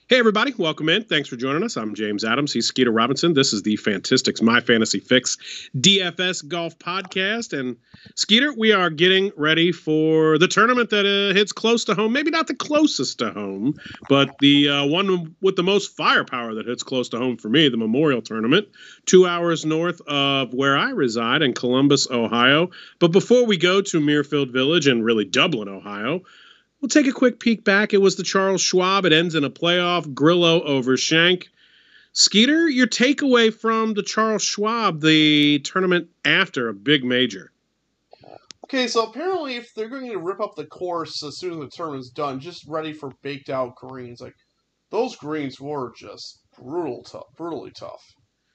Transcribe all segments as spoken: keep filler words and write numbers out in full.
Hey, everybody. Welcome in. Thanks for joining us. I'm James Adams. He's Skeeter Robinson. This is the Fantastics My Fantasy Fix D F S Golf Podcast. And Skeeter, we are getting ready for the tournament that uh, hits close to home. Maybe not the closest to home, but the uh, one with the most firepower that hits close to home for me, the Memorial Tournament, two hours north of where I reside in Columbus, Ohio. But before we go to Muirfield Village and really Dublin, Ohio, we'll take a quick peek back. It was the Charles Schwab. It ends in a playoff. Grillo over Schenk. Skeeter, your takeaway from the Charles Schwab, the tournament after a big major. Okay, so apparently if they're going to rip up the course as soon as the tournament's done, just ready for baked out greens, like those greens were just brutal tough, brutally tough.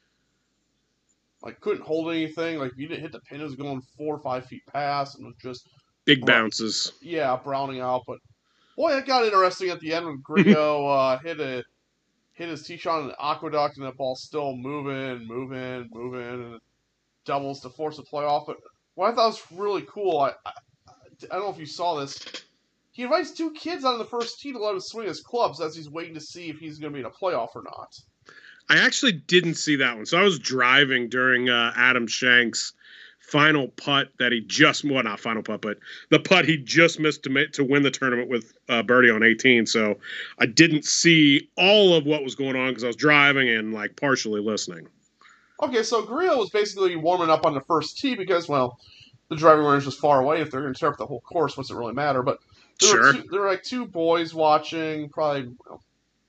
Like couldn't hold anything. Like if you didn't hit the pin, it was going four or five feet past, and it was just big bounces. Yeah, browning out. But boy, that got interesting at the end when Grillo uh, hit a hit his tee shot in an aqueduct, and that ball's still moving, moving, moving, and it doubles to force a playoff. But what I thought was really cool, I, I I don't know if you saw this. He invites two kids on the first tee to let him swing his clubs as he's waiting to see if he's going to be in a playoff or not. I actually didn't see that one. So I was driving during uh, Adam Schenk's final putt that he just, well, not final putt, but the putt he just missed to make, to win the tournament with uh, birdie on eighteen. So I didn't see all of what was going on because I was driving and like partially listening. Okay, so Grillo was basically warming up on the first tee because, well, the driving range was far away. If they're going to tear up the whole course, what's it really matter? But there, sure. were two, there were like two boys watching, probably you know,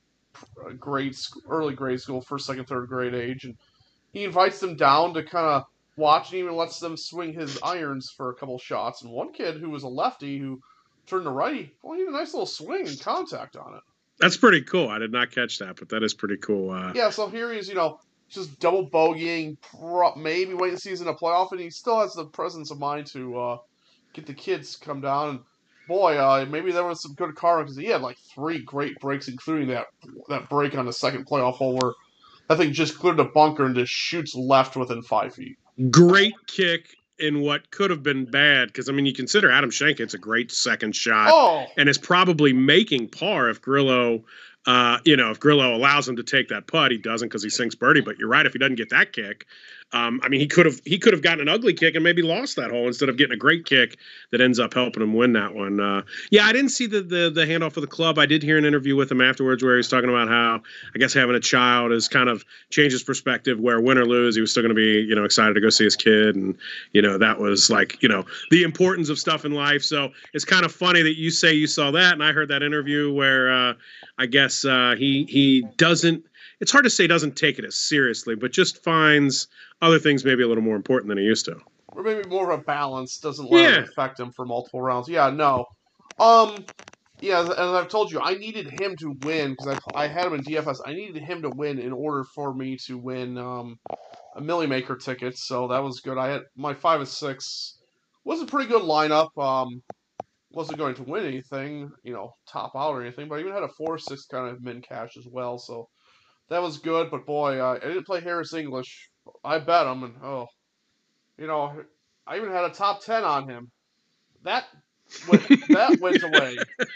grade early grade school, first, second, third grade age, and he invites them down to kind of watch and even lets them swing his irons for a couple shots. And one kid who was a lefty who turned to righty, well, he had a nice little swing and contact on it. That's pretty cool. I did not catch that, but that is pretty cool. Uh, yeah, so here he's, you know, just double bogeying, maybe waiting to see he's in a playoff, and he still has the presence of mind to uh, get the kids to come down. And boy, uh, maybe there was some good karma because he had like three great breaks, including that that break on the second playoff hole where that thing just cleared the bunker and just shoots left within five feet. Great kick in what could have been bad because, I mean, you consider Adam Schenk, it's a great second shot. Oh. And is probably making par if Grillo, uh, you know, if Grillo allows him to take that putt. He doesn't because he sinks birdie. But you're right, if he doesn't get that kick, um, I mean, he could have he could have gotten an ugly kick and maybe lost that hole instead of getting a great kick that ends up helping him win that one. Uh, yeah, I didn't see the, the the handoff of the club. I did hear an interview with him afterwards where he was talking about how I guess having a child has kind of changed his perspective. Where win or lose, he was still going to be you know excited to go see his kid, and you know that was like you know the importance of stuff in life. So it's kind of funny that you say you saw that, and I heard that interview where uh, I guess uh, he he doesn't. It's hard to say doesn't take it as seriously, but just finds other things maybe a little more important than he used to. Or maybe more of a balance, doesn't let yeah. it affect him for multiple rounds. Yeah, no. Um, yeah, and I've told you, I needed him to win, because I, I had him in D F S. I needed him to win in order for me to win um, a Millie Maker ticket, so that was good. I had my five and six was a pretty good lineup. Um, wasn't going to win anything, you know, top out or anything, but I even had a four six kind of min cash as well, so that was good. But boy, uh, I didn't play Harris English. I bet him, and oh, you know, I even had a top ten on him. That went, that went away.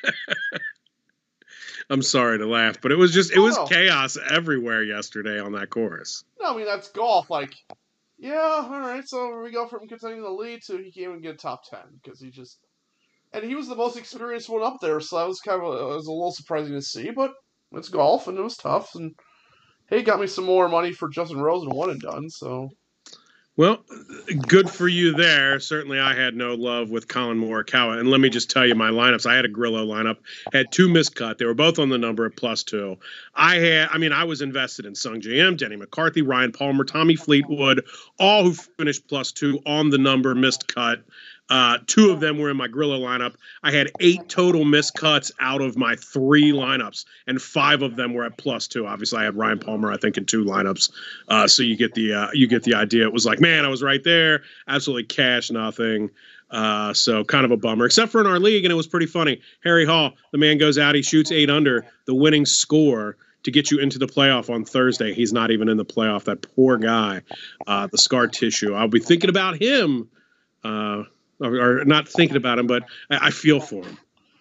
I'm sorry to laugh, but it was just it was oh. chaos everywhere yesterday on that course. No, I mean that's golf. Like, yeah, all right. So we go from contending the lead to he can't even get top ten because he just and he was the most experienced one up there. So that was kind of a, it was a little surprising to see, but it's golf and it was tough. And hey, got me some more money for Justin Rose and one and done. So. Well, good for you there. Certainly I had no love with Colin Morikawa. And let me just tell you my lineups. I had a Grillo lineup, had two miscut. They were both on the number at plus two. I had, I mean, I was invested in Sung J M, Denny McCarthy, Ryan Palmer, Tommy Fleetwood, all who finished plus two on the number, missed cut. Uh, two of them were in my Grillo lineup. I had eight total miscuts out of my three lineups, and five of them were at plus two. Obviously, I had Ryan Palmer, I think, in two lineups. Uh, so you get the uh, you get the idea. It was like, man, I was right there. Absolutely cash nothing. Uh, so kind of a bummer, except for in our league, and it was pretty funny. Harry Hall, the man goes out, he shoots eight under, the winning score to get you into the playoff on Thursday. He's not even in the playoff. That poor guy, uh, the scar tissue. I'll be thinking about him. Uh, Or, or not thinking about him, but I, I feel for him.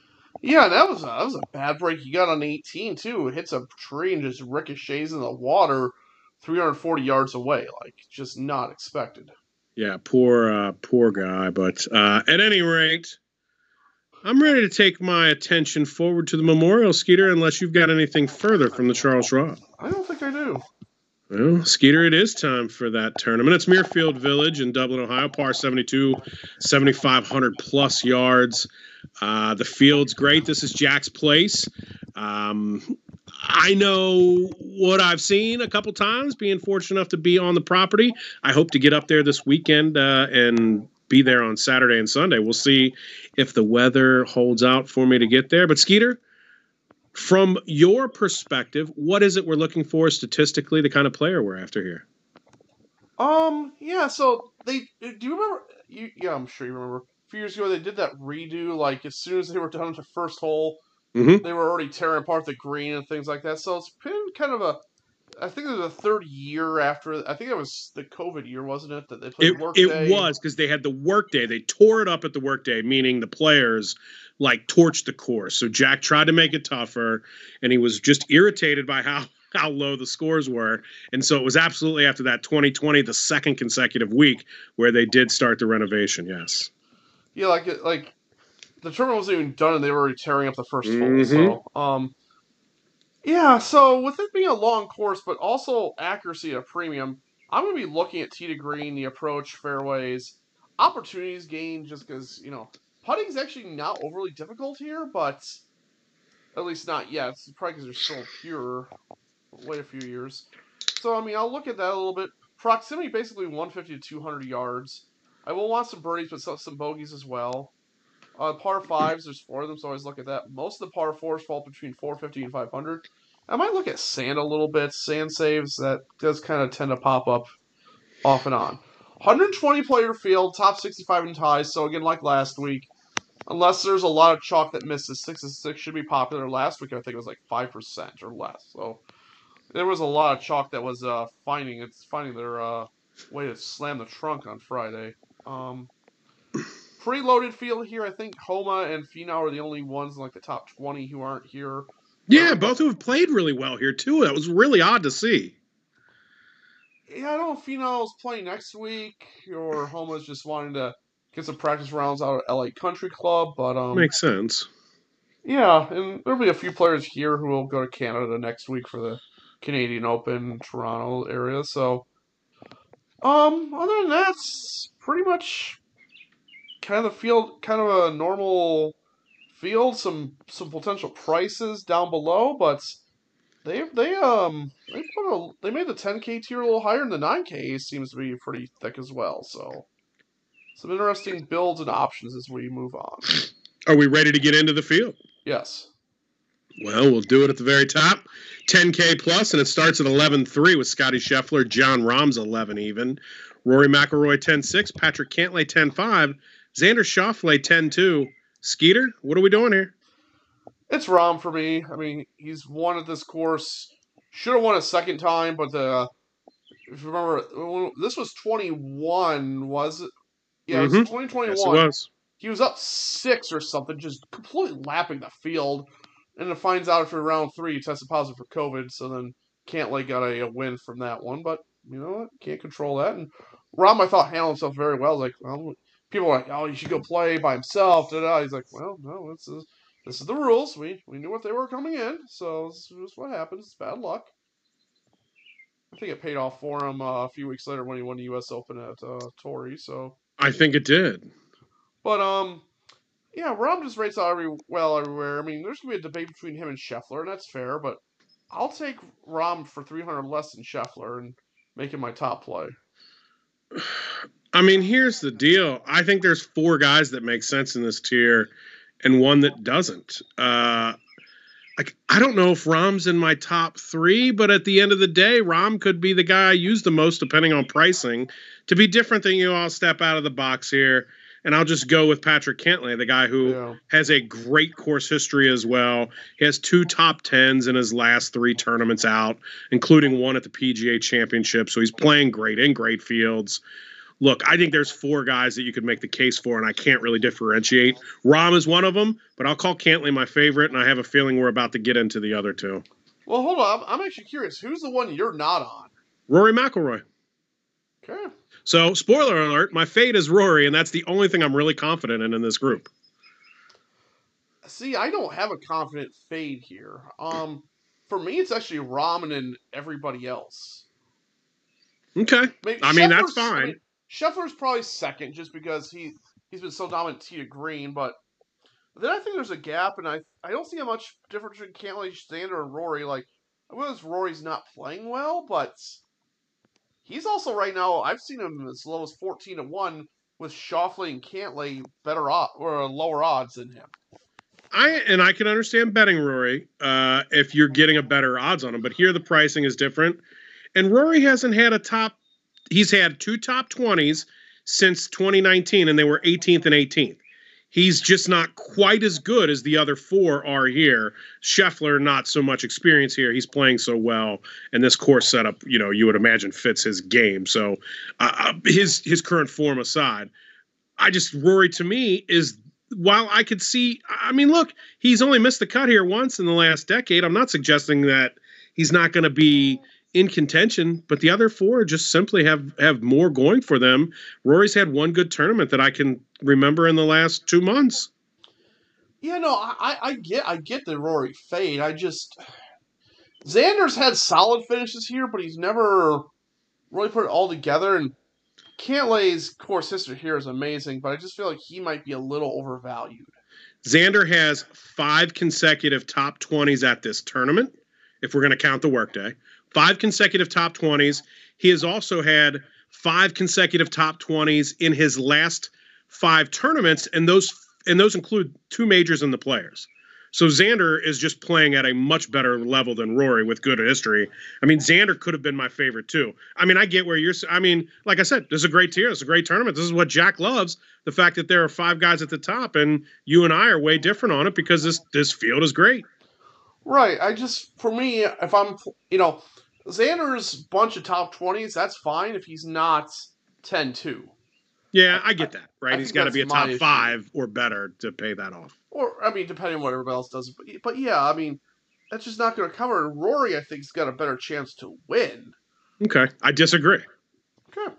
Yeah, that was a, that was a bad break he got on eighteen too. It hits a tree and just ricochets in the water, three hundred forty yards away. Like just not expected. Yeah, poor uh, poor guy. But uh, at any rate, I'm ready to take my attention forward to the Memorial, Skeeter, unless you've got anything further from the Charles Schwab. I don't think I do. Well, Skeeter, it is time for that tournament. It's Muirfield Village in Dublin, Ohio, par seventy-two, seventy-five hundred plus yards. Uh, the field's great. This is Jack's Place. Um, I know what I've seen a couple times, being fortunate enough to be on the property. I hope to get up there this weekend uh, and be there on Saturday and Sunday. We'll see if the weather holds out for me to get there. But Skeeter, from your perspective, what is it we're looking for statistically, the kind of player we're after here? Um, yeah, so they, do you remember, you, yeah, I'm sure you remember, a few years ago they did that redo, like, as soon as they were done with the first hole, mm-hmm. they were already tearing apart the green and things like that, so it's been kind of a, I think it was the third year after, I think it was the COVID year, wasn't it, that they played it, Workday? It was, because they had the Workday, they tore it up at the Workday, meaning the players like torched the course. So Jack tried to make it tougher, and he was just irritated by how how low the scores were. And so it was absolutely after that twenty twenty, the second consecutive week, where they did start the renovation. Yes. Yeah, like like the tournament wasn't even done, and they were already tearing up the first mm-hmm. hole. So um, yeah. So with it being a long course, but also accuracy at a premium, I'm going to be looking at tee to green, the approach, fairways, opportunities gained, just because you know. Putting is actually not overly difficult here, but at least not yet. It's probably because they're still pure. Wait a few years. So, I mean, I'll look at that a little bit. Proximity, basically one fifty to two hundred yards. I will want some birdies, but some, some bogeys as well. Uh, par fives, there's four of them, so I always look at that. Most of the par fours fall between four fifty and five hundred. I might look at sand a little bit. Sand saves, that does kind of tend to pop up off and on. one hundred twenty player field, top sixty-five in ties, so again, like last week, unless there's a lot of chalk that misses, six and six should be popular. Last week, I think it was like five percent or less. So there was a lot of chalk that was uh, finding it's finding their uh, way to slam the trunk on Friday. Um, Preloaded field here. I think Homa and Finau are the only ones in like the top twenty who aren't here. Yeah, um, both who have played really well here too. That was really odd to see. Yeah, I don't know if Finau's playing next week or Homa's just wanting to get some practice rounds out at L A Country Club, but um, makes sense. Yeah, and there'll be a few players here who will go to Canada next week for the Canadian Open, Toronto area. So, um, other than that, it's pretty much kind of the field, kind of a normal field. Some some potential prices down below, but they they um they put a they made the ten K tier a little higher, and the nine K seems to be pretty thick as well. So, some interesting builds and options as we move on. Are we ready to get into the field? Yes. Well, we'll do it at the very top. ten K plus, and it starts at eleven three with Scotty Scheffler, John Rahm's eleven even, Rory McIlroy ten six, Patrick Cantlay ten five, Xander Schauffele ten two. Skeeter, what are we doing here? It's Rahm for me. I mean, he's won at this course. Should have won a second time, but the if you remember, this was twenty-one, was it? Yeah, mm-hmm. It was twenty twenty-one. Yes, it was. He was up six or something, just completely lapping the field. And it finds out after round three he tested positive for COVID, so then Cantlay got a, a win from that one. But, you know what? Can't control that. And Rahm, I thought, handled himself very well. Like, well, people were like, oh, you should go play by himself. Da-da. He's like, well, no, this is, this is the rules. We we knew what they were coming in, so this is what happens. It's bad luck. I think it paid off for him uh, a few weeks later when he won the U S Open at uh, Torrey. So I think it did. But, um... yeah, Rahm just rates out every, well everywhere. I mean, there's going to be a debate between him and Scheffler, and that's fair, but I'll take Rahm for three hundred less than Scheffler and make him my top play. I mean, here's the deal. I think there's four guys that make sense in this tier and one that doesn't. Uh, like, I don't know if Rahm's in my top three, but at the end of the day, Rahm could be the guy I use the most depending on pricing. To be different than you, I'll step out of the box here. And I'll just go with Patrick Cantlay, the guy who yeah. has a great course history as well. He has two top tens in his last three tournaments out, including one at the P G A Championship. So he's playing great in great fields. look, I think there's four guys that you could make the case for, and I can't really differentiate. Rahm is one of them, but I'll call Cantlay my favorite, and I have a feeling we're about to get into the other two. Well, hold on. I'm, I'm actually curious. Who's the one you're not on? Rory McIlroy. Okay. So, spoiler alert, my fate is Rory, and that's the only thing I'm really confident in in this group. See, I don't have a confident fade here. Um, for me, it's actually Rahm and everybody else. Okay. Maybe I mean, that's fine. I mean, Scheffler's probably second just because he, he's been so dominant tee to green, but then I think there's a gap, and I I don't see how much difference between Cantlay, Xander, and Rory. Like, I realize Rory's not playing well, but he's also right now, I've seen him as low as fourteen to one with Schauffele and Cantlay better odd, or lower odds than him. I and I can understand betting Rory uh, if you're getting a better odds on him, but here the pricing is different. And Rory hasn't had a top. He's had two top twenties since twenty nineteen, and they were eighteenth and eighteenth. He's just not quite as good as the other four are here. Scheffler, not so much experience here. He's playing so well, and this course setup, you know, you would imagine fits his game. So uh, his his current form aside, I just Rory to me is. While I could see, I mean, look, he's only missed the cut here once in the last decade. I'm not suggesting that he's not going to be in contention, but the other four just simply have, have more going for them. Rory's had one good tournament that I can remember in the last two months. Yeah, no, I, I get I get the Rory fade. I just Xander's had solid finishes here, but he's never really put it all together. And Cantlay's course history here is amazing, but I just feel like he might be a little overvalued. Xander has five consecutive top twenties at this tournament, if we're going to count the workday. Five consecutive top twenties. He has also had five consecutive top twenties in his last five tournaments, and those and those include two majors and the Players. So Xander is just playing at a much better level than Rory with good history. I mean, Xander could have been my favorite too. I mean, I get where you're. I mean, like I said, this is a great tier. This is a great tournament. This is what Jack loves. The fact that there are five guys at the top, and you and I are way different on it because this this field is great. Right. I just, for me, if I'm, you know, Xander's bunch of top twenties, that's fine if he's not ten two. Yeah, I get that, right? I He's got to be a top issue. five or better to pay that off. Or, I mean, depending on what everybody else does. But, but yeah, I mean, that's just not going to cover it. Rory, I think, has got a better chance to win. Okay. I disagree. Okay.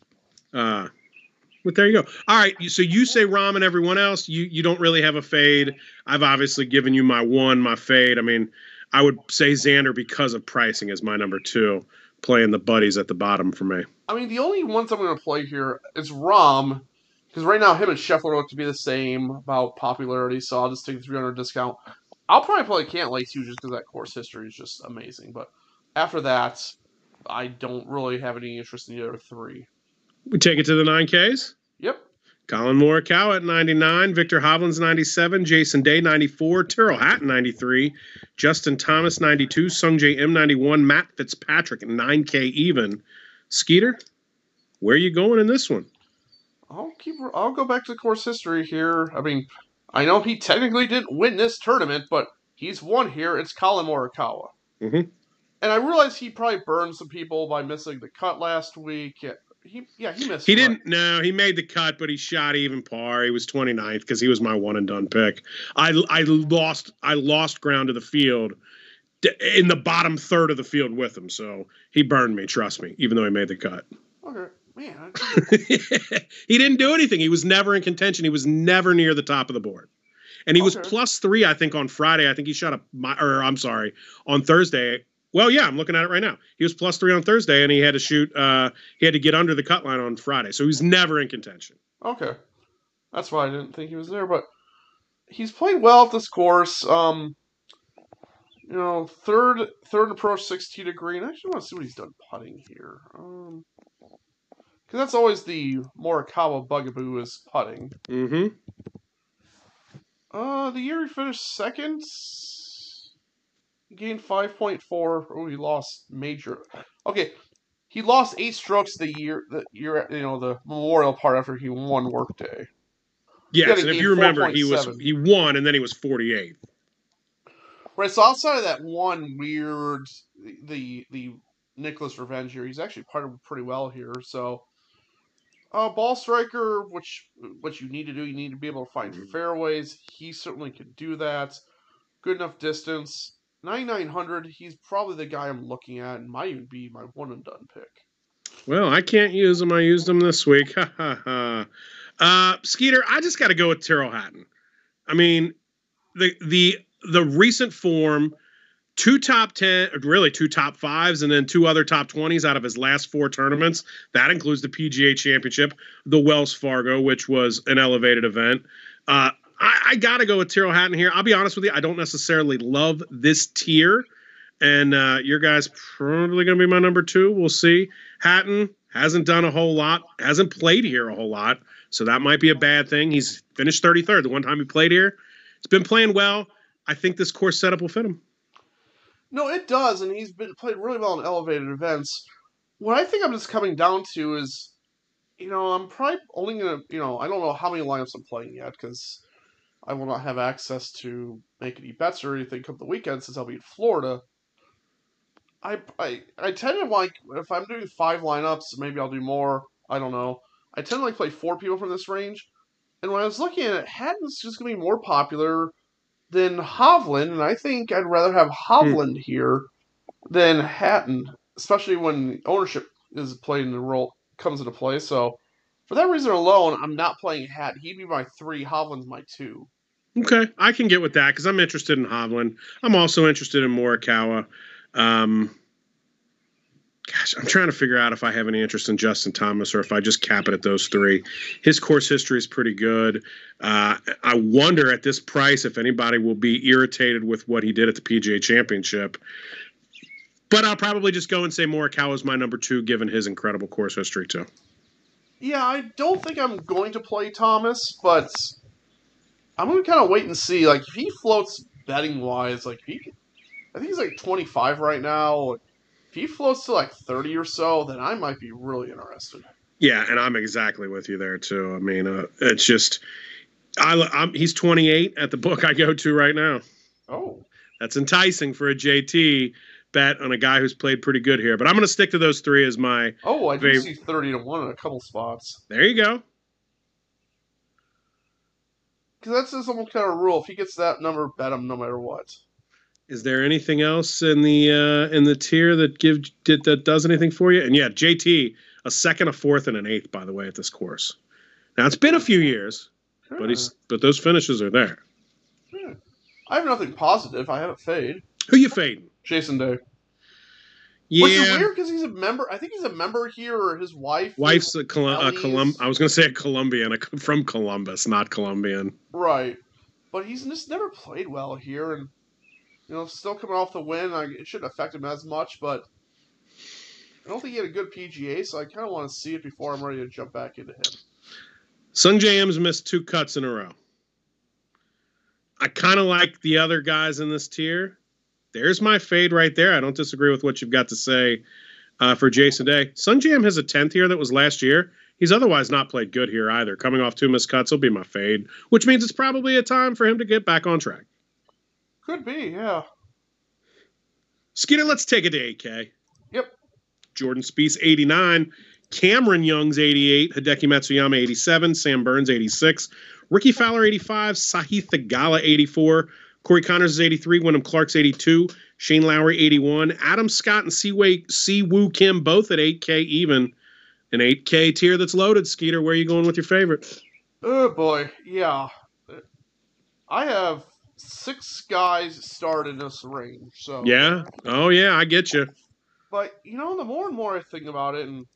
Uh, but there you go. All right. So you say Rahm and everyone else. You, you don't really have a fade. I've obviously given you my one, my fade. I mean, I would say Xander because of pricing is my number two, playing the buddies at the bottom for me. I mean, the only ones I'm going to play here is Rahm, because right now him and Scheffler look to be the same about popularity, so I'll just take the three hundred discount. I'll probably play Cantlay too, just because that course history is just amazing. But after that, I don't really have any interest in the other three. We take it to the nine Ks? Yep. Collin Morikawa at ninety-nine, Victor Hovland's ninety-seven, Jason Day ninety-four, Tyrrell Hatton ninety-three, Justin Thomas ninety-two, Sungjae Im ninety-one, Matt Fitzpatrick nine K even. Skeeter, where are you going in this one? I'll keep. I'll go back to the course history here. I mean, I know he technically didn't win this tournament, but he's won here. It's Collin Morikawa. Mm-hmm. And I realize he probably burned some people by missing the cut last week. He, yeah, he missed. He didn't. No, he made the cut, but he shot even par. He was twenty-ninth because he was my one and done pick. I I lost. I lost ground to the field in the bottom third of the field with him, so he burned me. Trust me, even though he made the cut. Okay. Man, he didn't do anything. He was never in contention. He was never near the top of the board. And he okay. was plus three, I think, on Friday. I think he shot a, or I'm sorry, on Thursday. Well, yeah, I'm looking at it right now. He was plus three on Thursday, and he had to shoot, uh, he had to get under the cut line on Friday. So he was never in contention. Okay. That's why I didn't think he was there. But he's played well at this course. Um, you know, third third approach, sixteen to green. I actually want to see what he's done putting here. Um, Because that's always the Morikawa bugaboo is putting. Mm-hmm. Uh, the year he finished second, he gained five point four. Oh, he lost major. Okay, he lost eight strokes the year, the year, you know, the Memorial part after he won Workday. Yes, and if you remember, he was he won, and then he was forty-eighth. Right, so outside of that one weird, the the Nicholas Revenge here, he's actually putted pretty well here, so... Uh, ball striker, which what you need to do, you need to be able to find fairways. He certainly could do that. Good enough distance. ninety-nine hundred, he's probably the guy I'm looking at and might even be my one and done pick. Well, I can't use him. I used him this week. Ha ha ha. Uh, Skeeter, I just got to go with Tyrrell Hatton. I mean, the the the recent form, two top ten, really two top fives, and then two other top twenties out of his last four tournaments. That includes the P G A Championship, the Wells Fargo, which was an elevated event. Uh, I, I got to go with Tyrrell Hatton here. I'll be honest with you, I don't necessarily love this tier, and uh, your guy's probably going to be my number two. We'll see. Hatton hasn't done a whole lot, hasn't played here a whole lot, so that might be a bad thing. He's finished thirty-third the one time he played here. He's been playing well. I think this course setup will fit him. No, it does, and he's been played really well in elevated events. What I think I'm just coming down to is, you know, I'm probably only going to, you know, I don't know how many lineups I'm playing yet because I will not have access to make any bets or anything come the weekend since I'll be in Florida. I, I, I tend to like, if I'm doing five lineups, maybe I'll do more. I don't know. I tend to like play four people from this range. And when I was looking at it, Hatton's just going to be more popular than Hovland, and I think I'd rather have Hovland hmm. here than Hatton, especially when ownership is playing the role, comes into play. So for that reason alone, I'm not playing Hatton. He'd be my three, Hovland's my two. Okay, I can get with that because I'm interested in Hovland. I'm also interested in Morikawa. Um, gosh, I'm trying to figure out if I have any interest in Justin Thomas or if I just cap it at those three. His course history is pretty good. Uh, I wonder at this price if anybody will be irritated with what he did at the P G A Championship. But I'll probably just go and say Morikawa is my number two, given his incredible course history too. Yeah, I don't think I'm going to play Thomas, but I'm going to kind of wait and see. Like, if he floats betting-wise, like, he, I think he's like twenty-five right now. If he floats to like thirty or so, then I might be really interested. Yeah, and I'm exactly with you there too. I mean, uh, it's just, I, I'm, he's twenty-eight at the book I go to right now. Oh, that's enticing for a J T bet on a guy who's played pretty good here. But I'm going to stick to those three as my. Oh, I do favorite. See thirty to one in a couple spots. There you go. Because that's just some kind of rule. If he gets that number, bet him no matter what. Is there anything else in the uh, in the tier that give did, that does anything for you? And yeah, J T, a second, a fourth, and an eighth, by the way, at this course. Now it's been a few years, sure. but he's but those finishes are there. Sure. I have nothing positive. I haven't fade. Who you fading? Jason Day. Yeah, which is weird because he's a member. I think he's a member here, or his wife. Wife's a, Col- a Colum. I was going to say a Colombian, a, from Columbus, not Colombian. Right, but he's just never played well here, and. You know, still coming off the win, I, it shouldn't affect him as much, but I don't think he had a good P G A, so I kind of want to see it before I'm ready to jump back into him. Sungjae Im's missed two cuts in a row. I kind of like the other guys in this tier. There's my fade right there. I don't disagree with what you've got to say uh, for Jason Day. Sungjae Im has a tenth here that was last year. He's otherwise not played good here either. Coming off two missed cuts will be my fade, which means it's probably a time for him to get back on track. Could be, yeah. Skeeter, let's take it to eight K. Yep. Jordan Spieth, eighty-nine. Cameron Young's eighty-eight. Hideki Matsuyama, eighty-seven. Sam Burns, eighty-six. Ricky Fowler, eighty-five. Sahith Theegala, eighty-four. Corey Connors is eighty-three. Wyndham Clark's eighty-two. Shane Lowry, eighty-one. Adam Scott and Siwoo Kim both at eight K even. An eight K tier that's loaded. Skeeter, where are you going with your favorite? Oh, boy. Yeah. I have... Six guys start in this range, so yeah. Oh yeah, I get you. But you know, the more and more I think about it, and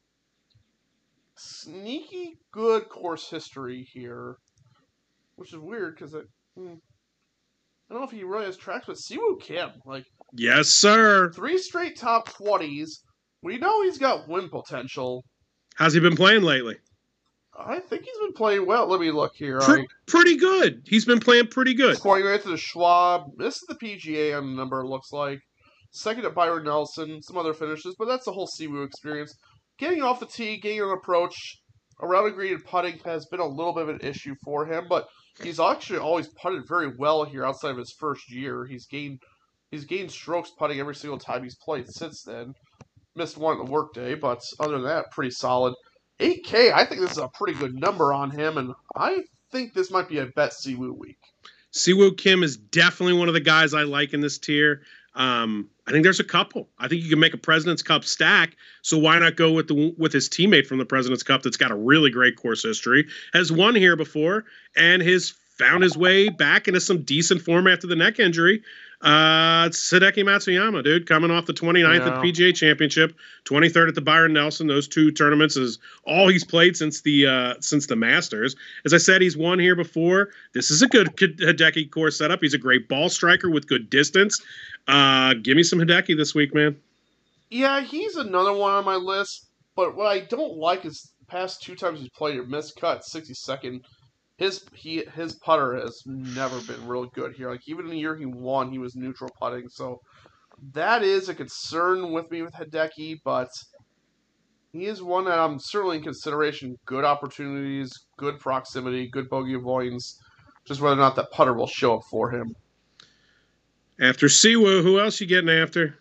sneaky good course history here, which is weird because I, hmm, I don't know if he really has tracks, but Siwoo Kim, like yes, sir, three straight top twenties. We know he's got win potential. How's he been playing lately? I think he's been playing well. Let me look here. Pre- I, pretty good. He's been playing pretty good. twenty minutes to the Schwab. This is the P G A on the number, it looks like. Second at Byron Nelson. Some other finishes, but that's the whole Siwoo experience. Getting off the tee, getting an approach, around a green and putting has been a little bit of an issue for him, but he's actually always putted very well here outside of his first year. He's gained he's gained strokes putting every single time he's played since then. Missed one at the workday, but other than that, pretty solid. eight K, I think this is a pretty good number on him, and I think this might be a bet Siwoo week. Siwoo Kim is definitely one of the guys I like in this tier. Um, I think there's a couple. I think you can make a President's Cup stack. So why not go with the with his teammate from the President's Cup that's got a really great course history, has won here before, and has found his way back into some decent form after the neck injury. Uh, it's Hideki Matsuyama, dude, coming off the twenty-ninth Yeah. at the P G A Championship, twenty-third at the Byron Nelson. Those two tournaments is all he's played since the uh, since the Masters. As I said, he's won here before. This is a good Hideki course setup. He's a great ball striker with good distance. Uh, give me some Hideki this week, man. Yeah, he's another one on my list, but what I don't like is the past two times he's played a missed cut, sixty-second. His he his putter has never been real good here. Like, even in the year he won, he was neutral putting. So that is a concern with me with Hideki, but he is one that I'm certainly in consideration. Good opportunities, good proximity, good bogey avoidance. Just whether or not that putter will show up for him. After Siwoo, who else you getting after?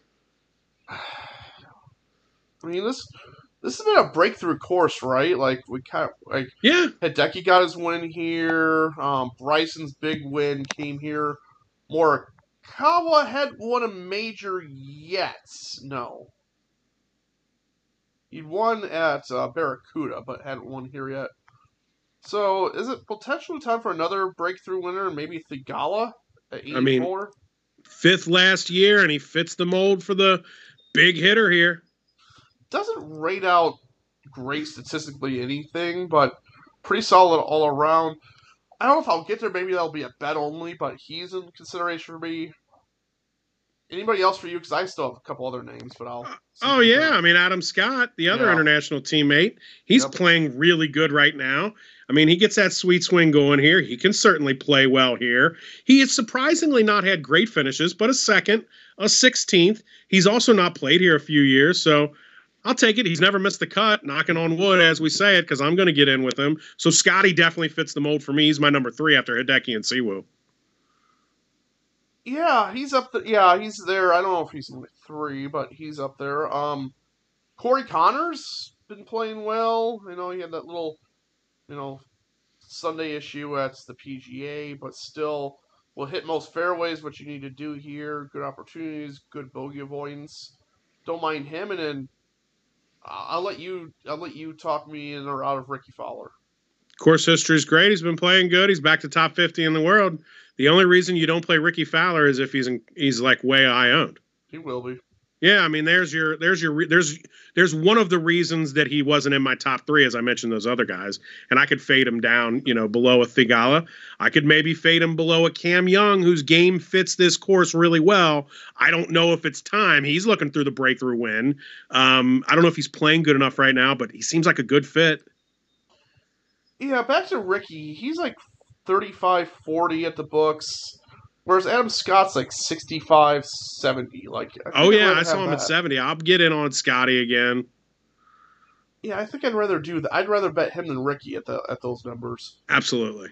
I mean, this this has been a breakthrough course, right? Like, we kind of, like, Yeah. Hideki got his win here. Um, Bryson's big win came here. Morikawa hadn't won a major yet. No. He'd won at uh, Barracuda, but hadn't won here yet. So, is it potentially time for another breakthrough winner, and maybe Thigala at eighty-four? I mean, fifth last year, and he fits the mold for the big hitter here. Doesn't rate out great statistically anything, but pretty solid all around. I don't know if I'll get there. Maybe that'll be a bet only, but he's in consideration for me. Anybody else for you? Because I still have a couple other names, but I'll. Oh, yeah. I mean, Adam Scott, the other Yeah. international teammate, he's Yep. playing really good right now. I mean, he gets that sweet swing going here. He can certainly play well here. He has surprisingly not had great finishes, but a second, a sixteenth. He's also not played here a few years, so I'll take it. He's never missed the cut, knocking on wood as we say it, because I'm going to get in with him. So Scotty definitely fits the mold for me. He's my number three after Hideki and Siwoo. Yeah, he's up there. Yeah, he's there. I don't know if he's in three, but he's up there. Um, Corey Connors been playing well. You know, he had that little, you know, Sunday issue at the P G A, but still will hit most fairways. What you need to do here, good opportunities, good bogey avoidance. Don't mind him, and then I'll let you. I'll let you talk me in or out of Ricky Fowler. Course history is great. He's been playing good. He's back to top fifty in the world. The only reason you don't play Ricky Fowler is if he's in, he's like way high owned. He will be. Yeah, I mean, there's your there's your there's there's one of the reasons that he wasn't in my top three, as I mentioned those other guys, and I could fade him down, you know, below a Thigala. I could maybe fade him below a Cam Young, whose game fits this course really well. I don't know if it's time. He's looking through the breakthrough win. Um, I don't know if he's playing good enough right now, but he seems like a good fit. Yeah, back to Ricky. He's like thirty-five forty at the books, whereas Adam Scott's like sixty-five seventy. Like, I Oh think I'd yeah, rather I saw have him at that. seventy. I'll get in on Scotty again. Yeah, I think I'd rather do that. I'd rather bet him than Ricky at the at those numbers. Absolutely.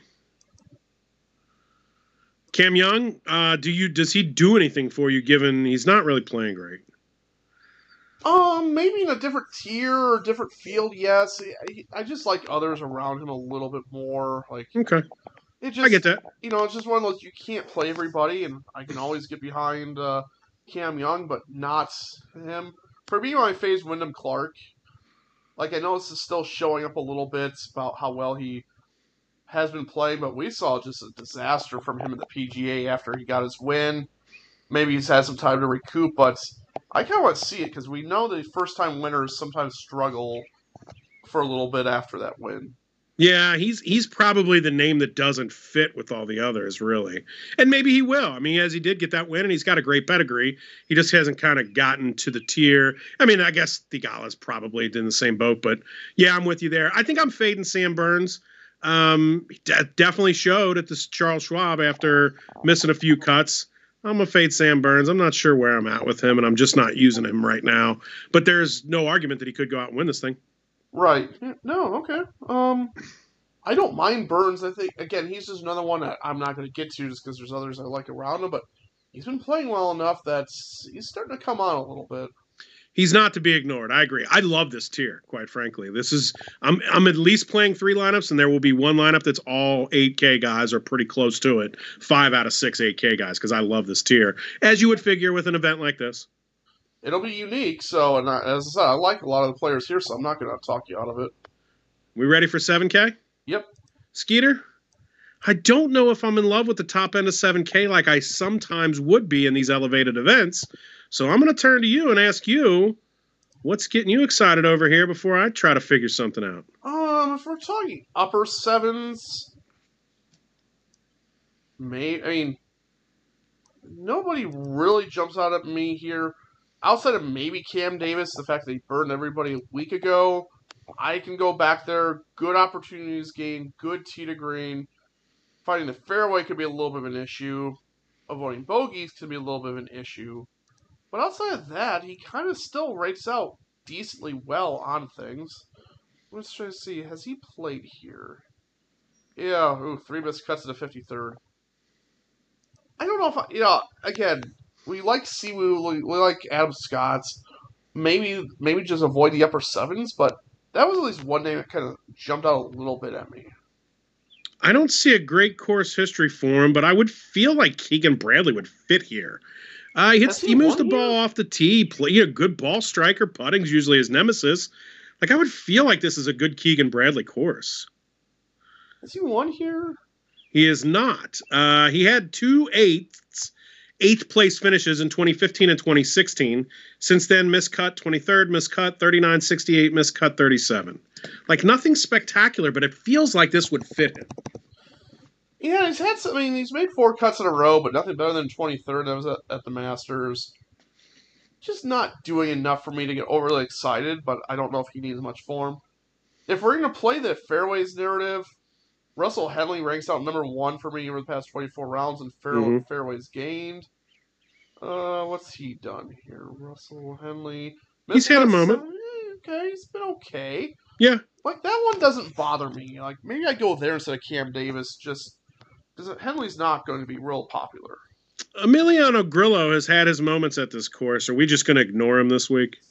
Cam Young, uh, do you does he do anything for you? Given he's not really playing great. Um, maybe in a different tier or different field. Yes, I, I just like others around him a little bit more. Like, Okay, it just, I get that. You know, it's just one of those, you can't play everybody, and I can always get behind uh, Cam Young, but not him. For me, my favorite is Wyndham Clark. Like, I know this is still showing up a little bit about how well he has been playing, but we saw just a disaster from him in the P G A after he got his win. Maybe he's had some time to recoup, but I kind of want to see it because we know the first-time winners sometimes struggle for a little bit after that win. Yeah, he's he's probably the name that doesn't fit with all the others, really. And maybe he will. I mean, as he did get that win, and he's got a great pedigree. He just hasn't kind of gotten to the tier. I mean, I guess Thigala's probably in the same boat, but yeah, I'm with you there. I think I'm fading Sam Burns. Um, he de- definitely showed at this Charles Schwab after missing a few cuts. I'm going to fade Sam Burns. I'm not sure where I'm at with him, and I'm just not using him right now. But there's no argument that he could go out and win this thing. Right. No, okay. Um, I don't mind Burns. I think, again, he's just another one that I'm not going to get to just because there's others I like around him, but he's been playing well enough that he's starting to come on a little bit. He's not to be ignored. I agree. I love this tier, quite frankly. This is I'm I'm at least playing three lineups, and there will be one lineup that's all eight K guys or pretty close to it. Five out of six eight K guys, because I love this tier, as you would figure with an event like this. It'll be unique. So, and I, as I said, I like a lot of the players here, so I'm not going to talk you out of it. We ready for seven K? Yep. Skeeter? I don't know if I'm in love with the top end of seven K like I sometimes would be in these elevated events. So I'm going to turn to you and ask you, what's getting you excited over here before I try to figure something out? Um, if we're talking upper sevens, may I mean, nobody really jumps out at me here. Outside of maybe Cam Davis, the fact that he burned everybody a week ago, I can go back there. Good opportunities gained, good tee to green. Finding the fairway could be a little bit of an issue. Avoiding bogeys could be a little bit of an issue. But outside of that, he kind of still rates out decently well on things. Let's try to see. Has he played here? Yeah, ooh, three missed cuts to the fifty-third. I don't know if I, you know, again, we like Siwoo, we like Adam Scott. Maybe, maybe just avoid the upper sevens, but that was at least one name that kind of jumped out a little bit at me. I don't see a great course history for him, but I would feel like Keegan Bradley would fit here. Uh, he, hits, he, he moves the ball here? Off the tee. Play a good ball striker. Putting's usually his nemesis. Like I would feel like this is a good Keegan Bradley course. Has he won here? He is not. Uh, he had two eighths, eighth place finishes in twenty fifteen and twenty sixteen. Since then, miscut twenty-third, miscut thirty-nine, sixty-eight, miscut thirty-seven. Like nothing spectacular, but it feels like this would fit him. Yeah, he's had some, I mean, he's made four cuts in a row, but nothing better than twenty-third. That was at, at the Masters. Just not doing enough for me to get overly excited, but I don't know if he needs much form. If we're going to play the fairways narrative, Russell Henley ranks out number one for me over the past twenty-four rounds in fair, mm-hmm. fairways gained. Uh, what's he done here? Russell Henley. He's had a moment. Seven, okay, he's been okay. Yeah. Like, that one doesn't bother me. Like, maybe I go there instead of Cam Davis, just because Henley's not going to be real popular. Emiliano Grillo has had his moments at this course. Are we just going to ignore him this week?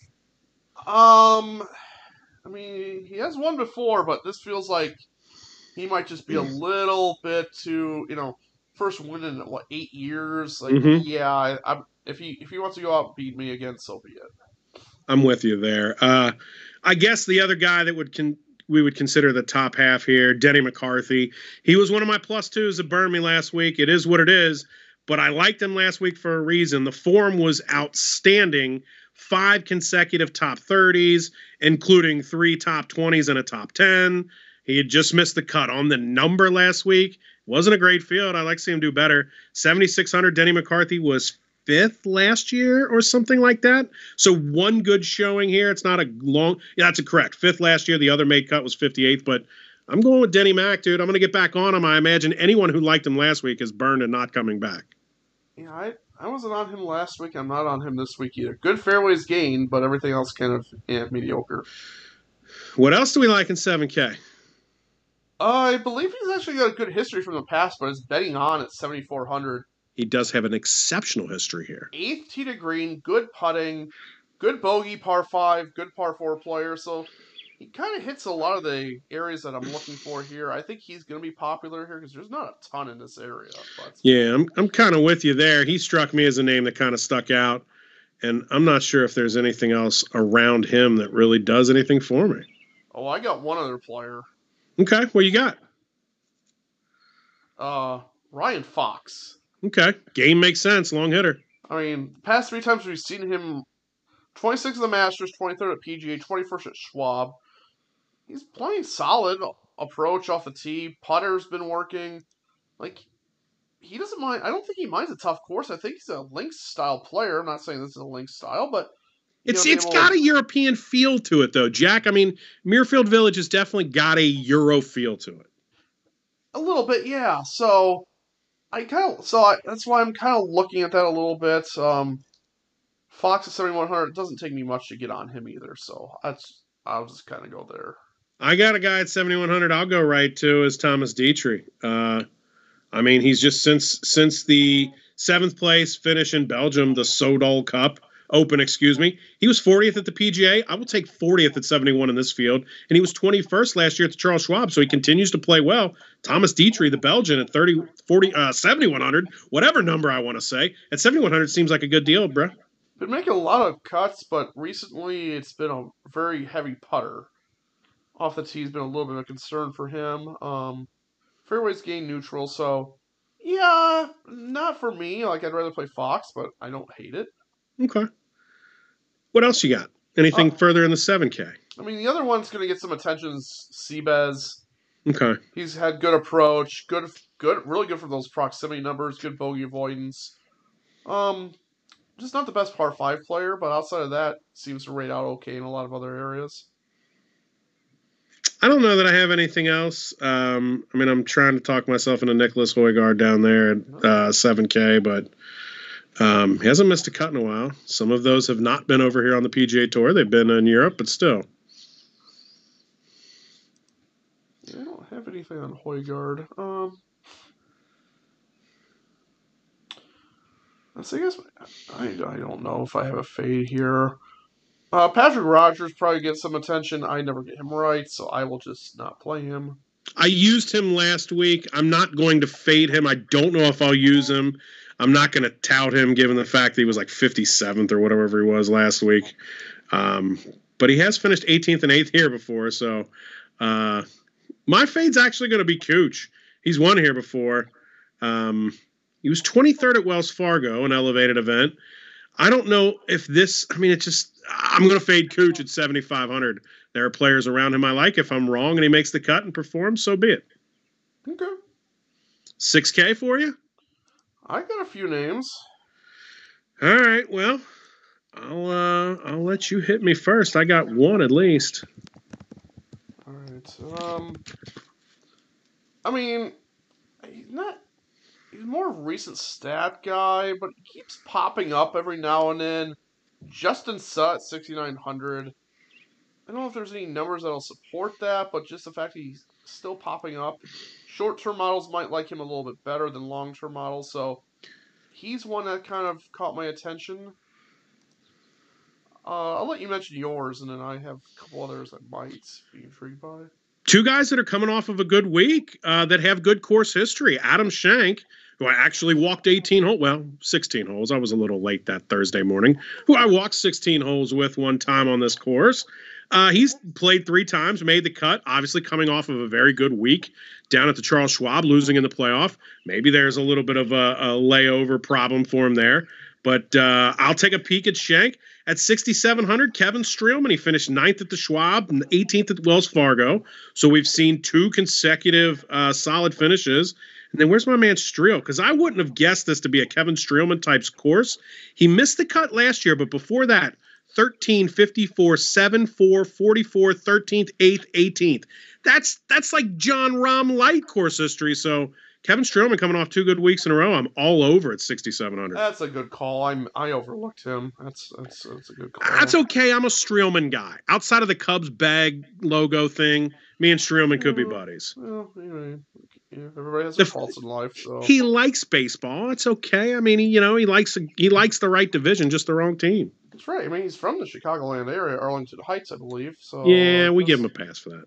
Um, I mean, he has won before, but this feels like he might just be a little bit too, you know, first win in, what, eight years? Like, mm-hmm. yeah, I, I, if he if he wants to go out and beat me again, so be it. I'm with you there. Uh, I guess the other guy that would con- we would consider the top half here, Denny McCarthy. He was one of my plus twos that burned me last week. It is what it is, but I liked him last week for a reason. The form was outstanding. Five consecutive top thirties, including three top twenties and a top ten. He had just missed the cut on the number last week. Wasn't a great field. I like to see him do better. seventy-six hundred, Denny McCarthy was fifth last year or something like that. So one good showing here. It's not a long, yeah, that's a correct. Fifth last year. The other made cut was fifty-eighth, but I'm going with Denny Mac, dude. I'm going to get back on him. I imagine anyone who liked him last week is burned and not coming back. Yeah, I, I wasn't on him last week. I'm not on him this week either. Good fairways gained, but everything else kind of yeah, mediocre. What else do we like in seven K? Uh, I believe he's actually got a good history from the past, but is betting on at seventy-four hundred. He does have an exceptional history here. Eighth tee to green, good putting, good bogey par five, good par four player. So he kind of hits a lot of the areas that I'm looking for here. I think he's going to be popular here because there's not a ton in this area. But yeah, I'm I'm kind of with you there. He struck me as a name that kind of stuck out, and I'm not sure if there's anything else around him that really does anything for me. Oh, I got one other player. Okay, what you got? Uh, Ryan Fox. Okay, game makes sense. Long hitter. I mean, the past three times we've seen him, twenty-sixth at the Masters, twenty-third at P G A, twenty-first at Schwab. He's playing solid approach off the tee. Putter's been working. Like, he doesn't mind. I don't think he minds a tough course. I think he's a links style player. I'm not saying this is a links style, but it's know, it's got a European feel to it, though, Jack. I mean, Muirfield Village has definitely got a Euro feel to it. A little bit, yeah. So I kind of so I, that's why I'm kind of looking at that a little bit. Um, Fox at seventy-one hundred, it doesn't take me much to get on him either. So that's I'll just kind of go there. I got a guy at seventy-one hundred. I'll go right to is Thomas Dietrich. Uh, I mean, he's just since since the seventh place finish in Belgium, the Sodal Cup. Open, excuse me. He was fortieth at the P G A. I will take fortieth at seventy-one in this field. And he was twenty-first last year at the Charles Schwab, so he continues to play well. Thomas Dietrich, the Belgian, at thirty, forty, uh, seventy-one hundred, whatever number I want to say. At seventy-one hundred seems like a good deal, bro. Been making a lot of cuts, but recently it's been a very heavy putter. Off the tee has been a little bit of a concern for him. Um, fairways gain neutral, so yeah, not for me. Like, I'd rather play Fox, but I don't hate it. Okay. What else you got? Anything uh, further in the seven K? I mean, the other one's going to get some attention is Seabez. Okay. He's had good approach, good, good, really good for those proximity numbers, good bogey avoidance. Um, just not the best par five player, but outside of that, seems to rate out okay in a lot of other areas. I don't know that I have anything else. Um, I mean, I'm trying to talk myself into Nicholas Højgaard down there at uh, seven K, but um, he hasn't missed a cut in a while. Some of those have not been over here on the P G A Tour. They've been in Europe, but still. I don't have anything on Højgaard. Um, so I guess I, I don't know if I have a fade here. Uh, Patrick Rogers probably gets some attention. I never get him right, so I will just not play him. I used him last week. I'm not going to fade him. I don't know if I'll use him. I'm not going to tout him given the fact that he was like fifty-seventh or whatever he was last week. Um, but he has finished eighteenth and eighth here before, so uh, my fade's actually going to be Cooch. He's won here before. Um, he was twenty-third at Wells Fargo, an elevated event. I don't know if this – I mean, it's just – I'm going to fade Cooch at seventy-five hundred. There are players around him I like. If I'm wrong and he makes the cut and performs, so be it. Okay. six K for you? I got a few names. All right. Well, I'll uh, I'll let you hit me first. I got one at least. All right. Um. I mean, he's not. He's more of a recent stat guy, but he keeps popping up every now and then. Justin Sutt, sixty-nine hundred. I don't know if there's any numbers that'll support that, but just the fact that he's still popping up. Short-term models might like him a little bit better than long-term models, so he's one that kind of caught my attention. Uh, I'll let you mention yours, and then I have a couple others that might be intrigued by. Two guys that are coming off of a good week uh, that have good course history. Adam Schenk, who I actually walked eighteen holes, well, sixteen holes. I was a little late that Thursday morning, who I walked sixteen holes with one time on this course. Uh, he's played three times, made the cut, obviously coming off of a very good week down at the Charles Schwab, losing in the playoff. Maybe there's a little bit of a, a layover problem for him there. But uh, I'll take a peek at Schenk. At sixty-seven hundred, Kevin Streelman, he finished ninth at the Schwab and eighteenth at Wells Fargo. So we've seen two consecutive uh, solid finishes. And then where's my man Streel? Because I wouldn't have guessed this to be a Kevin Streelman types course. He missed the cut last year, but before that, thirteen, fifty-four, seven, four, forty-four, thirteenth, eighth, eighteenth. That's that's like John Rahm light course history. So Kevin Streelman coming off two good weeks in a row. I'm all over at sixty-seven hundred. That's a good call. I'm I overlooked him. That's that's that's a good call. That's okay. I'm a Streelman guy. Outside of the Cubs bag logo thing, me and Streelman could be buddies. Well, you know, yeah, everybody has their faults in life. So he likes baseball. It's okay. I mean, he, you know, he likes he likes the right division, just the wrong team. That's right. I mean, he's from the Chicagoland area, Arlington Heights, I believe. So yeah, we give him a pass for that.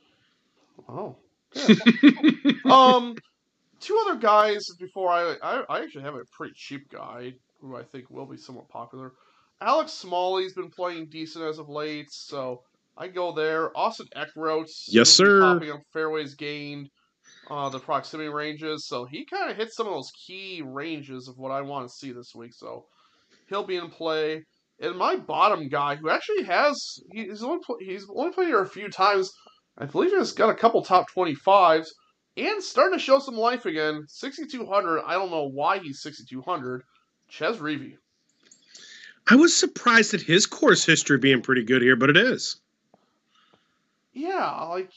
Oh, yeah. um. Two other guys before I, I I actually have a pretty cheap guy who I think will be somewhat popular. Alex Smalley's been playing decent as of late, so I go there. Austin Eckroats, yes sir, popping up fairways gained, uh, the proximity ranges, so he kind of hits some of those key ranges of what I want to see this week. So he'll be in play. And my bottom guy, who actually has he's only he's only played here a few times. I believe he's got a couple top twenty-fives. And starting to show some life again. sixty-two hundred. I don't know why he's sixty-two hundred. Chez Reavie. I was surprised at his course history being pretty good here, but it is. Yeah, like,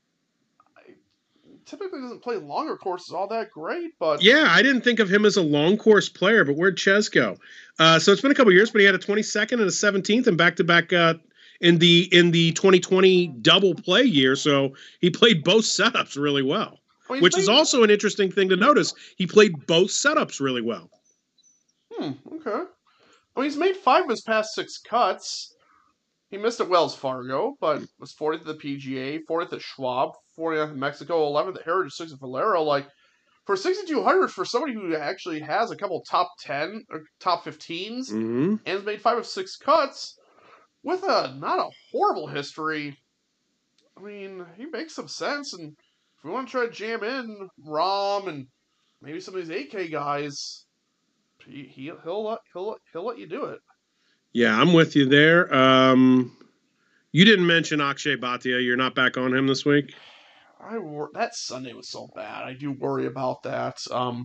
I typically doesn't play longer courses all that great, but... Yeah, I didn't think of him as a long course player, but where'd Chez go? Uh, so it's been a couple years, but he had a twenty-second and a seventeenth and back-to-back uh, in the in the twenty twenty double play year, so he played both setups really well. Well, which is also an interesting thing to notice. He played both setups really well. Hmm, okay. Well, he's made five of his past six cuts. He missed at Wells Fargo, but was fortieth at the P G A, fortieth at Schwab, fortieth at Mexico, eleventh at Heritage, sixth at Valero. Like, for sixty-two hundred, for somebody who actually has a couple top ten or top fifteens Mm-hmm. and has made five of six cuts with a not a horrible history, I mean, he makes some sense. And if we want to try to jam in Rom and maybe some of these eight K guys, he, he he'll let he'll he'll let you do it. Yeah, I'm with you there. Um, you didn't mention Akshay Bhatia. You're not back on him this week? I wor- that Sunday was so bad. I do worry about that. Um,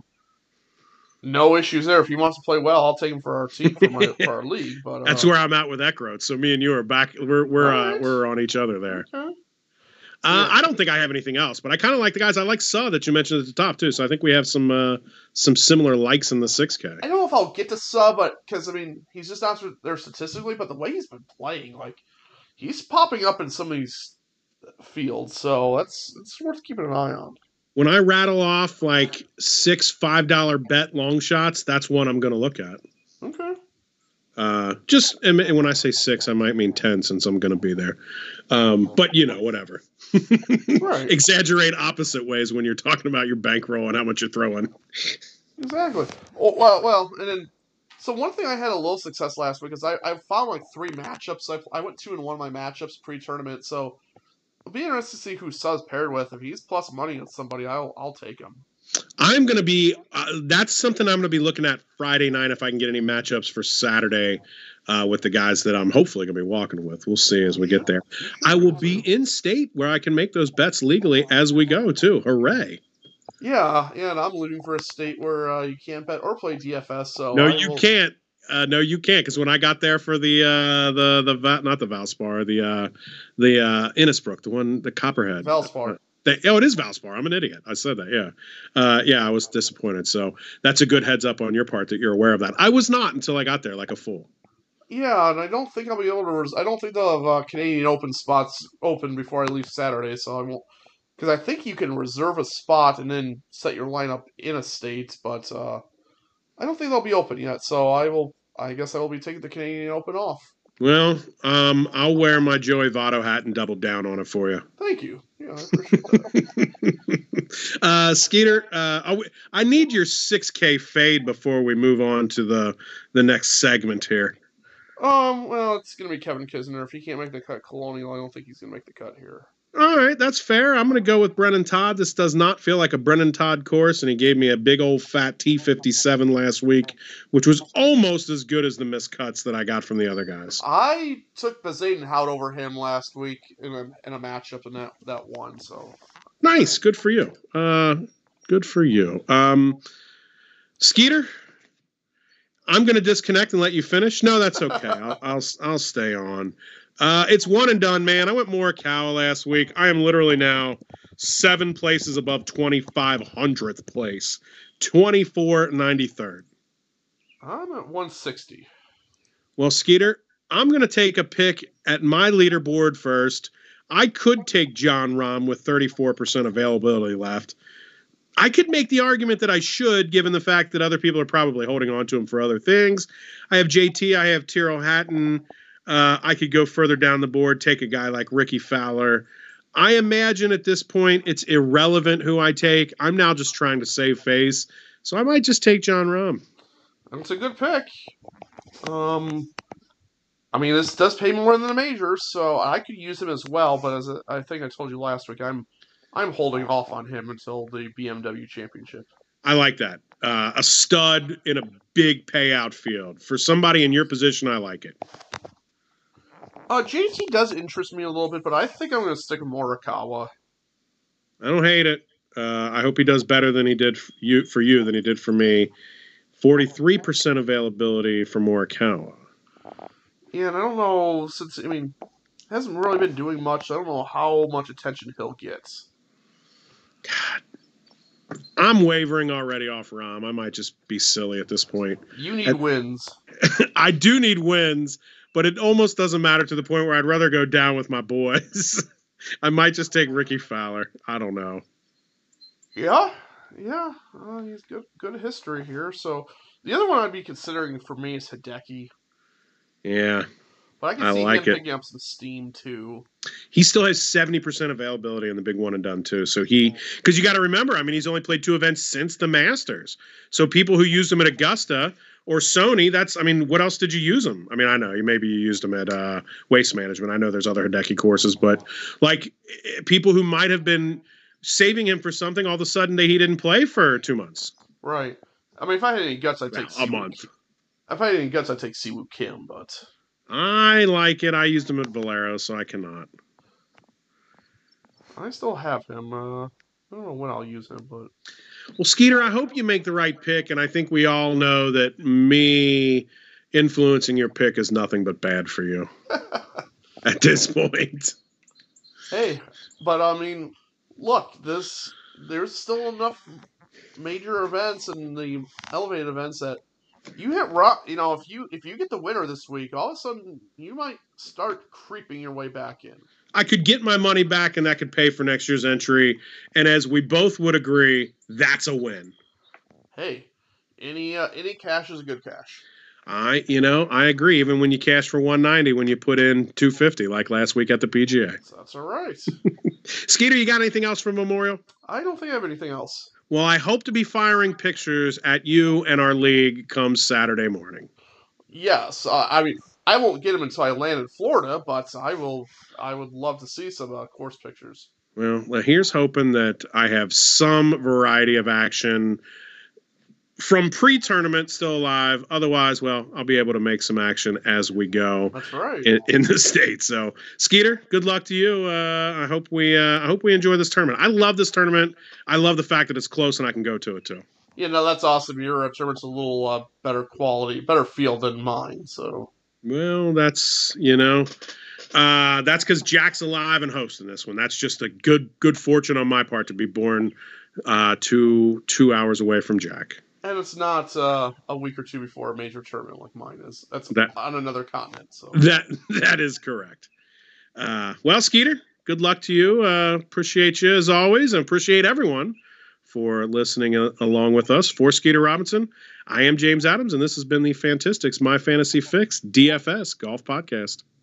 no issues there. If he wants to play well, I'll take him for our team for my for our league. But uh, that's where I'm at with Eckroat. So me and you are back. We're we're right. uh, we're on each other there. Okay. Uh, I don't think I have anything else, but I kind of like the guys. I like Suh that you mentioned at the top too. So I think we have some uh, some similar likes in the six K. I don't know if I'll get to Suh, but because I mean he's just not there statistically, but the way he's been playing, like he's popping up in some of these fields, so that's it's worth keeping an eye on. When I rattle off like six five dollar bet long shots, that's one I'm going to look at. Okay. Uh, just and when I say six, I might mean ten since I'm going to be there. Um, but you know, whatever. Right. Exaggerate opposite ways when you're talking about your bankroll and how much you're throwing. Exactly. Oh, well, well, and then so one thing I had a little success last week is I, I found like three matchups. I, I went two and one of my matchups pre-tournament, so it'll be interesting to see who Suh's paired with. If he's plus money on somebody, I'll I'll take him. I'm going to be uh, that's something I'm going to be looking at Friday night if I can get any matchups for Saturday uh, with the guys that I'm hopefully going to be walking with. We'll see as we get there. I will be in state where I can make those bets legally as we go too. Hooray. Yeah, yeah, and I'm looking for a state where uh, you can't bet or play D F S. So no, I you will... can't. Uh, no, you can't, because when I got there for the uh, the the not the Valspar, the uh, the uh, Innisbrook, the one, the Copperhead. Valspar. They, oh, it is Valspar. I'm an idiot. I said that. Yeah, uh, yeah. I was disappointed. So that's a good heads up on your part that you're aware of that. I was not until I got there, like a fool. Yeah, and I don't think I'll be able to. Res- I don't think they'll have uh, Canadian Open spots open before I leave Saturday. So I won't, because I think you can reserve a spot and then set your lineup in a state, but uh, I don't think they'll be open yet. So I will. I guess I will be taking the Canadian Open off. Well, um, I'll wear my Joey Votto hat and double down on it for you. Thank you. Yeah, I appreciate that. uh, Skeeter, uh, I need your six K fade before we move on to the the next segment here. Um, well, it's going to be Kevin Kisner. If he can't make the cut Colonial, I don't think he's going to make the cut here. All right, that's fair. I'm going to go with Brennan Todd. This does not feel like a Brennan Todd course, and he gave me a big old fat T fifty-seven last week, which was almost as good as the miscuts that I got from the other guys. I took Bezaden Hout over him last week in a in a matchup, and that that won. So nice, good for you. Uh, good for you. Um, Skeeter, I'm going to disconnect and let you finish. No, that's okay. I'll I'll, I'll stay on. Uh, it's one and done, man. I went Morikawa last week. I am literally now seven places above twenty-five hundredth place, twenty-four ninety-third. I'm at one sixty. Well, Skeeter, I'm going to take a pick at my leaderboard first. I could take Jon Rahm with thirty-four percent availability left. I could make the argument that I should, given the fact that other people are probably holding on to him for other things. I have J T. I have Tyrrell Hatton. Uh, I could go further down the board, take a guy like Ricky Fowler. I imagine at this point it's irrelevant who I take. I'm now just trying to save face, so I might just take Jon Rahm. That's a good pick. Um, I mean, this does pay more than the majors, so I could use him as well. But as a, I think I told you last week, I'm I'm holding off on him until the B M W Championship. I like that. Uh, a stud in a big payout field. For somebody in your position, I like it. Uh, J T does interest me a little bit, but I think I'm going to stick with Morikawa. I don't hate it. Uh, I hope he does better than he did for you, for you than he did for me. forty-three percent availability for Morikawa. Yeah, and I don't know, since, I mean, hasn't really been doing much. I don't know how much attention he'll get. God. I'm wavering already off Rahm. I might just be silly at this point. You need and, wins. I do need wins, but it almost doesn't matter to the point where I'd rather go down with my boys. I might just take Ricky Fowler. I don't know. Yeah, yeah. Uh, he's good, good history here. So the other one I'd be considering for me is Hideki. Yeah. But I can I see like him it. picking up some steam too. He still has seventy percent availability in the big one and done too. So he, because you got to remember, I mean, he's only played two events since the Masters. So people who used him at Augusta or Sony, that's, I mean, what else did you use him? I mean, I know you maybe you used him at uh, Waste Management. I know there's other Hideki courses, but like people who might have been saving him for something, all of a sudden they, he didn't play for two months. Right. I mean, if I had any guts, I'd take well, a Siwoo. month. If I had any guts, I'd take Siwoo Kim, but I like it. I used him at Valero, so I cannot. I still have him. Uh, I don't know when I'll use him, but well, Skeeter, I hope you make the right pick, and I think we all know that me influencing your pick is nothing but bad for you at this point. Hey, but I mean, look, this there's still enough major events and the elevated events that you hit rock. You know, if you if you get the winner this week, all of a sudden you might start creeping your way back in. I could get my money back, and that could pay for next year's entry. And as we both would agree, that's a win. Hey, any uh, any cash is a good cash. I, you know, I agree. Even when you cash for one ninety, when you put in two fifty, like last week at the P G A. That's all right. Skeeter, you got anything else for Memorial? I don't think I have anything else. Well, I hope to be firing pictures at you and our league come Saturday morning. Yes, uh, I mean, I won't get them until I land in Florida, but I will. I would love to see some uh, course pictures. Well, well, here's hoping that I have some variety of action from pre-tournament still alive. Otherwise, well, I'll be able to make some action as we go. That's right. In, in the States. So, Skeeter, good luck to you. Uh, I hope we uh, I hope we enjoy this tournament. I love this tournament. I love the fact that it's close and I can go to it too. Yeah, no, that's awesome. Your uh, tournament's a little uh, better quality, better feel than mine. So, well, that's you know, uh, that's because Jack's alive and hosting this one. That's just a good good fortune on my part to be born uh, two two hours away from Jack. And it's not uh, a week or two before a major tournament like mine is. That's that, on another continent. So that that is correct. Uh, well, Skeeter, good luck to you. Uh, appreciate you as always, and appreciate everyone for listening uh, along with us. For Skeeter Robinson, I am James Adams, and this has been the Fantastics My Fantasy Fix D F S Golf Podcast.